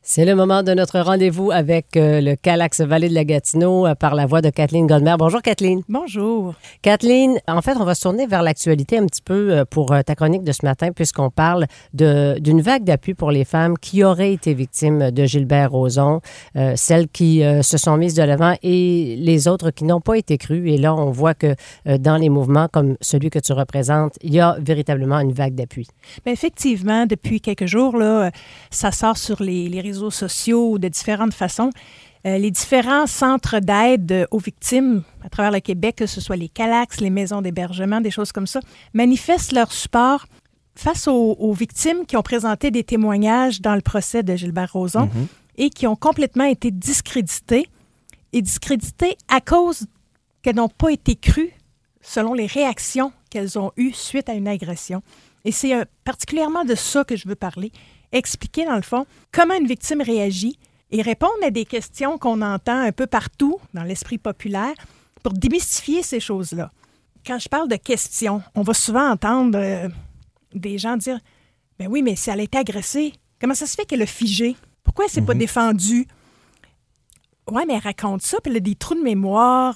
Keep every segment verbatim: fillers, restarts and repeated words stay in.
C'est le moment de notre rendez-vous avec euh, le Calax Vallée de la Gatineau euh, par la voix de Kathleen Godmer. Bonjour Kathleen. Bonjour. Kathleen, en fait, on va se tourner vers l'actualité un petit peu euh, pour euh, ta chronique de ce matin puisqu'on parle de, d'une vague d'appui pour les femmes qui auraient été victimes de Gilbert Rozon, euh, celles qui euh, se sont mises de l'avant et les autres qui n'ont pas été crues. Et là, on voit que euh, dans les mouvements comme celui que tu représentes, il y a véritablement une vague d'appui. Bien, effectivement, depuis quelques jours, là, ça sort sur les, les réseaux sociaux de différentes façons. Euh, les différents centres d'aide aux victimes à travers le Québec, que ce soit les Calax, les maisons d'hébergement, des choses comme ça, manifestent leur support face aux, aux victimes qui ont présenté des témoignages dans le procès de Gilbert Rozon mm-hmm. et qui ont complètement été discréditées et discréditées à cause qu'elles n'ont pas été crues selon les réactions qu'elles ont eues suite à une agression. Et c'est euh, particulièrement de ça que je veux parler. Expliquer, dans le fond, comment une victime réagit et répondre à des questions qu'on entend un peu partout dans l'esprit populaire pour démystifier ces choses-là. Quand je parle de questions, on va souvent entendre euh, des gens dire « Ben oui, mais si elle a été agressée, comment ça se fait qu'elle a figé? Pourquoi elle ne s'est mm-hmm. pas défendue? » Ouais, mais elle raconte ça, puis elle a des trous de mémoire.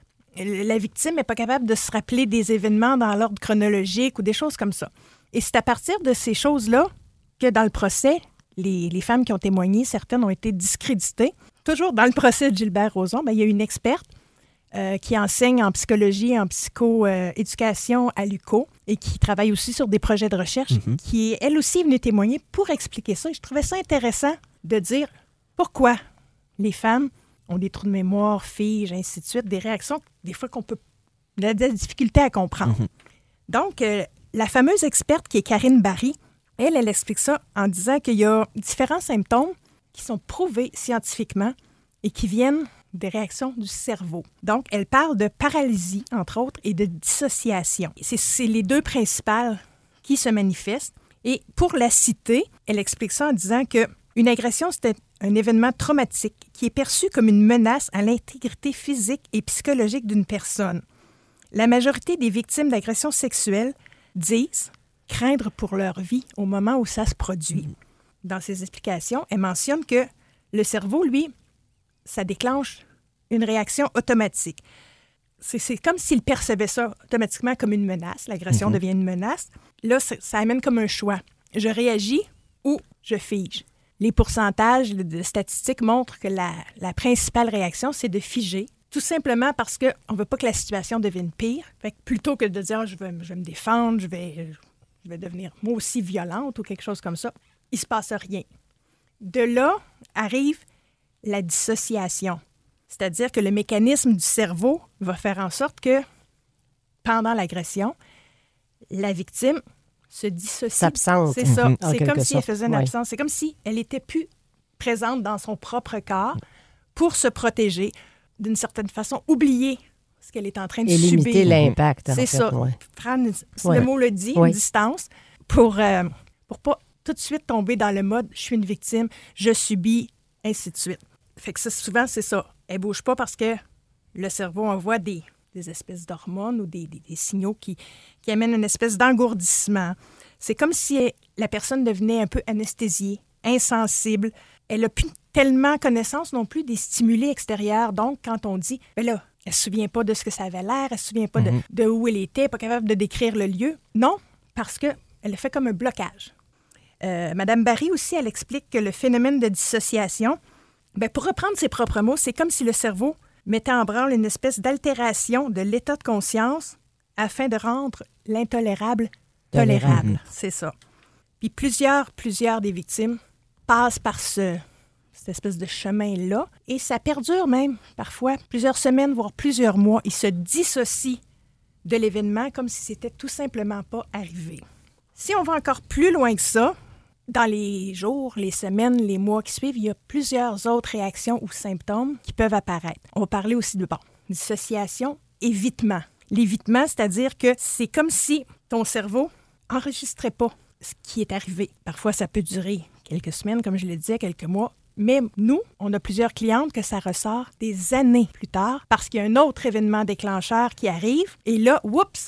La victime n'est pas capable de se rappeler des événements dans l'ordre chronologique ou des choses comme ça. Et c'est à partir de ces choses-là que dans le procès, les, les femmes qui ont témoigné, certaines ont été discréditées. Toujours dans le procès de Gilbert Rozon, bien, il y a une experte euh, qui enseigne en psychologie et en psychoéducation à l'U Q O et qui travaille aussi sur des projets de recherche, mm-hmm. qui est elle aussi venue témoigner pour expliquer ça. Et je trouvais ça intéressant de dire pourquoi les femmes ont des trous de mémoire, figent, ainsi de suite, des réactions, des fois qu'on peut... de la difficulté à comprendre. Mm-hmm. Donc, euh, la fameuse experte qui est Karine Barry, Elle, elle explique ça en disant qu'il y a différents symptômes qui sont prouvés scientifiquement et qui viennent des réactions du cerveau. Donc, elle parle de paralysie, entre autres, et de dissociation. C'est, c'est les deux principales qui se manifestent. Et pour la citer, elle explique ça en disant qu'une agression, c'est un événement traumatique qui est perçu comme une menace à l'intégrité physique et psychologique d'une personne. La majorité des victimes d'agressions sexuelles disent craindre pour leur vie au moment où ça se produit. Dans ses explications, elle mentionne que le cerveau, lui, ça déclenche une réaction automatique. C'est, c'est comme s'il percevait ça automatiquement comme une menace. L'agression mm-hmm. devient une menace. Là, ça, ça amène comme un choix. Je réagis ou je fige. Les pourcentages de statistiques montrent que la, la principale réaction, c'est de figer, tout simplement parce qu'on ne veut pas que la situation devienne pire. Fait que plutôt que de dire je vais, je vais me défendre, je vais, je vais devenir moi aussi violente ou quelque chose comme ça, il ne se passe rien. De là arrive la dissociation. C'est-à-dire que le mécanisme du cerveau va faire en sorte que, pendant l'agression, la victime se dissocie. S'absente. C'est ça. Mm-hmm. C'est comme si sorte. elle faisait une ouais. absence. C'est comme si elle n'était plus présente dans son propre corps pour se protéger, d'une certaine façon, oublier ce qu'elle est en train de Et subir. limiter l'impact. C'est en fait, ça. Ouais. Prendre, si ouais. le mot le dit, ouais. une distance pour euh, pour pas tout de suite tomber dans le mode « je suis une victime, je subis », ainsi de suite. Fait que ça, souvent, c'est ça. Elle ne bouge pas parce que le cerveau envoie des, des espèces d'hormones ou des, des, des signaux qui, qui amènent une espèce d'engourdissement. C'est comme si elle, la personne devenait un peu anesthésiée, insensible. Elle n'a plus tellement connaissance non plus des stimuli extérieurs. Donc, quand on dit, ben là, elle ne se souvient pas de ce que ça avait l'air, elle ne se souvient pas mm-hmm. de, de où elle était, pas capable de décrire le lieu. Non, parce qu'elle a fait comme un blocage. Euh, Madame Barry aussi, elle explique que le phénomène de dissociation, bien, pour reprendre ses propres mots, c'est comme si le cerveau mettait en branle une espèce d'altération de l'état de conscience afin de rendre l'intolérable tolérable. Mmh. C'est ça. Puis plusieurs, plusieurs des victimes passent par ce, cette espèce de chemin-là et ça perdure même parfois plusieurs semaines, voire plusieurs mois. Ils se dissocient de l'événement comme si c'était tout simplement pas arrivé. Si on va encore plus loin que ça, dans les jours, les semaines, les mois qui suivent, il y a plusieurs autres réactions ou symptômes qui peuvent apparaître. On va parler aussi de, bon, dissociation, évitement. L'évitement, c'est-à-dire que c'est comme si ton cerveau enregistrait pas ce qui est arrivé. Parfois, ça peut durer quelques semaines, comme je le disais, quelques mois. Mais nous, on a plusieurs clientes que ça ressort des années plus tard parce qu'il y a un autre événement déclencheur qui arrive. Et là, oups,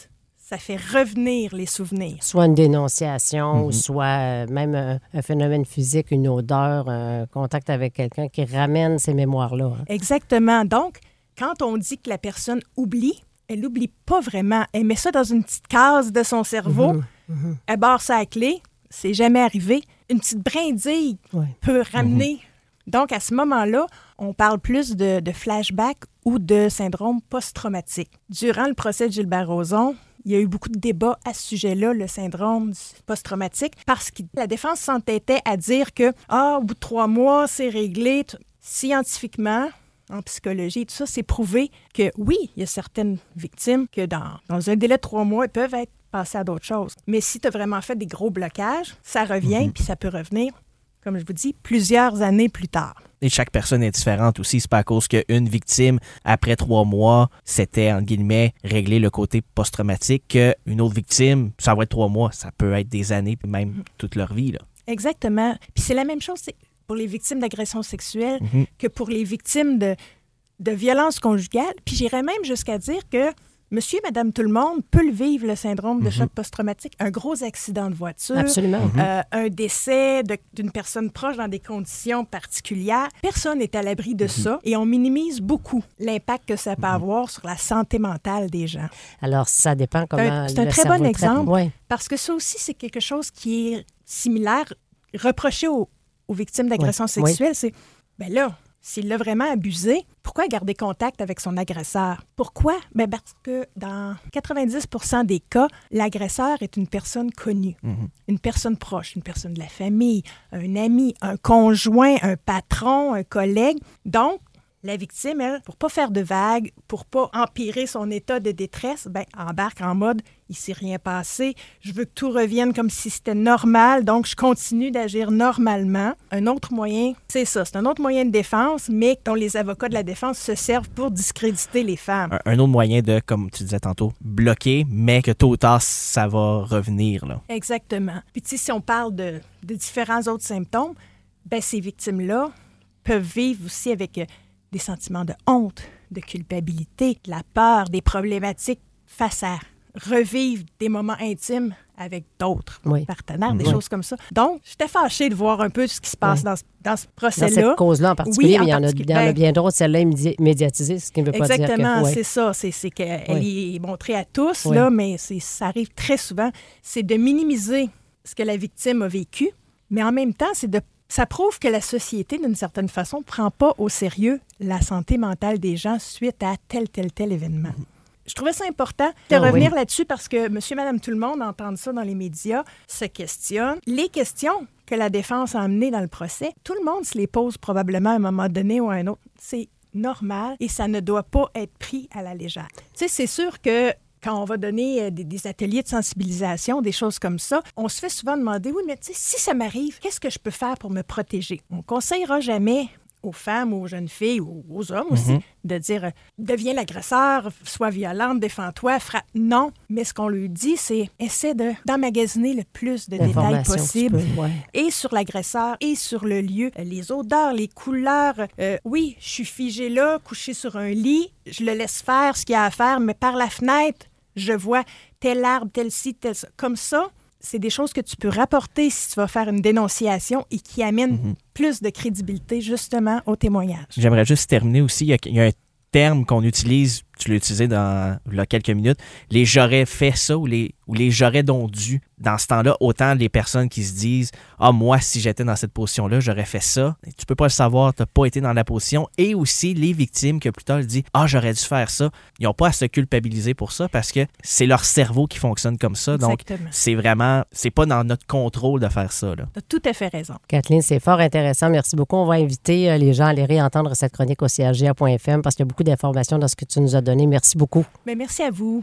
ça fait revenir les souvenirs. Soit une dénonciation, Mm-hmm. ou soit euh, même un, un phénomène physique, une odeur, un contact avec quelqu'un qui ramène ces mémoires-là. Hein. Exactement. Donc, quand on dit que la personne oublie, elle n'oublie pas vraiment. Elle met ça dans une petite case de son cerveau. Mm-hmm. Mm-hmm. Elle barre ça à clé. C'est jamais arrivé. Une petite brindille Ouais. peut ramener. Mm-hmm. Donc, à ce moment-là, on parle plus de, de flashback ou de syndrome post-traumatique. Durant le procès de Gilbert Rozon, il y a eu beaucoup de débats à ce sujet-là, le syndrome post-traumatique, parce que la défense s'entêtait à dire que, ah, au bout de trois mois, c'est réglé. Scientifiquement, en psychologie et tout ça, c'est prouvé que oui, il y a certaines victimes que dans, dans un délai de trois mois, elles peuvent être passées à d'autres choses. Mais si tu as vraiment fait des gros blocages, ça revient, mm-hmm. puis ça peut revenir, comme je vous dis, plusieurs années plus tard. Et chaque personne est différente aussi. C'est pas à cause qu'une victime, après trois mois, c'était, entre guillemets, réglé le côté post-traumatique, qu'une autre victime, ça va être trois mois. Ça peut être des années, puis même mm-hmm. toute leur vie, là. Exactement. Puis c'est la même chose pour les victimes d'agressions sexuelles mm-hmm. que pour les victimes de, de violences conjugales. Puis j'irais même jusqu'à dire que monsieur et madame tout le monde peut le vivre, le syndrome de mm-hmm. choc post-traumatique. Un gros accident de voiture, Absolument. Mm-hmm. euh, un décès de, d'une personne proche dans des conditions particulières. Personne n'est à l'abri de mm-hmm. ça et on minimise beaucoup l'impact que ça peut mm-hmm. avoir sur la santé mentale des gens. Alors, ça dépend comment C'est un, c'est un le très cerveau bon exemple ouais. parce que ça aussi, c'est quelque chose qui est similaire, reproché aux, aux victimes d'agressions ouais. sexuelles. Ouais. C'est, ben là, s'il l'a vraiment abusé, pourquoi garder contact avec son agresseur? Pourquoi? Bien parce que dans quatre-vingt-dix pour cent des cas, l'agresseur est une personne connue, mm-hmm. une personne proche, une personne de la famille, un ami, un conjoint, un patron, un collègue. Donc, la victime, elle, pour pas faire de vagues, pour pas empirer son état de détresse, ben embarque en mode « il s'est rien passé, je veux que tout revienne comme si c'était normal, donc je continue d'agir normalement ». Un autre moyen, c'est ça, c'est un autre moyen de défense, mais dont les avocats de la défense se servent pour discréditer les femmes. Un, un autre moyen de, comme tu disais tantôt, bloquer, mais que tôt ou tard, ça va revenir, là. Exactement. Puis tu sais, si on parle de, de différents autres symptômes, ben ces victimes-là peuvent vivre aussi avec des sentiments de honte, de culpabilité, de la peur, des problématiques face à revivre des moments intimes avec d'autres oui. partenaires, des oui. choses comme ça. Donc, j'étais fâchée de voir un peu ce qui se passe oui. dans, ce, dans ce procès-là. Dans cette cause-là en particulier, oui, en mais il y en a, il y en a bien d'autres. Celle-là est médiatisée, ce qui ne veut pas dire que... Exactement, ouais. c'est ça. C'est, c'est qu'elle oui. est montrée à tous, oui. là, mais c'est, ça arrive très souvent. C'est de minimiser ce que la victime a vécu, mais en même temps, c'est de ça prouve que la société, d'une certaine façon, ne prend pas au sérieux la santé mentale des gens suite à tel, tel, tel événement. Je trouvais ça important de ah, revenir oui. là-dessus parce que monsieur, madame, tout le monde entend ça dans les médias, se questionne. Les questions que la défense a amenées dans le procès, tout le monde se les pose probablement à un moment donné ou à un autre. C'est normal et ça ne doit pas être pris à la légère. Tu sais, c'est sûr que quand on va donner des, des ateliers de sensibilisation, des choses comme ça, on se fait souvent demander, oui, mais tu sais, si ça m'arrive, qu'est-ce que je peux faire pour me protéger? On ne conseillera jamais aux femmes, aux jeunes filles, ou aux hommes aussi, mm-hmm. de dire euh, « deviens l'agresseur, sois violente, défends-toi, frappe ». Non, mais ce qu'on lui dit, c'est « essaie de, d'emmagasiner le plus de détails possible ouais. et sur l'agresseur et sur le lieu, les odeurs, les couleurs. Euh, oui, je suis figée là, couchée sur un lit, je le laisse faire ce qu'il y a à faire, mais par la fenêtre, je vois tel arbre, tel ci, tel ça. » Comme ça, c'est des choses que tu peux rapporter si tu vas faire une dénonciation et qui amènent mm-hmm. plus de crédibilité, justement, au témoignage. J'aimerais juste terminer aussi. Il y a, il y a un terme qu'on utilise, tu l'as utilisé dans là, quelques minutes, les « j'aurais fait ça » ou les, ou les « j'aurais donc dû ». Dans ce temps-là, autant les personnes qui se disent « ah, moi, si j'étais dans cette position-là, j'aurais fait ça ». Tu peux pas le savoir, tu n'as pas été dans la position. Et aussi les victimes que plus tard disent « ah, j'aurais dû faire ça ». Ils n'ont pas à se culpabiliser pour ça parce que c'est leur cerveau qui fonctionne comme ça. Exactement. Donc, c'est vraiment, c'est pas dans notre contrôle de faire ça. Tu as tout à fait raison. Kathleen, c'est fort intéressant. Merci beaucoup. On va inviter les gens à aller réentendre cette chronique au C H G A point F M parce qu'il y a beaucoup d'informations dans ce que tu nous as donné. Merci beaucoup. Bien, merci à vous.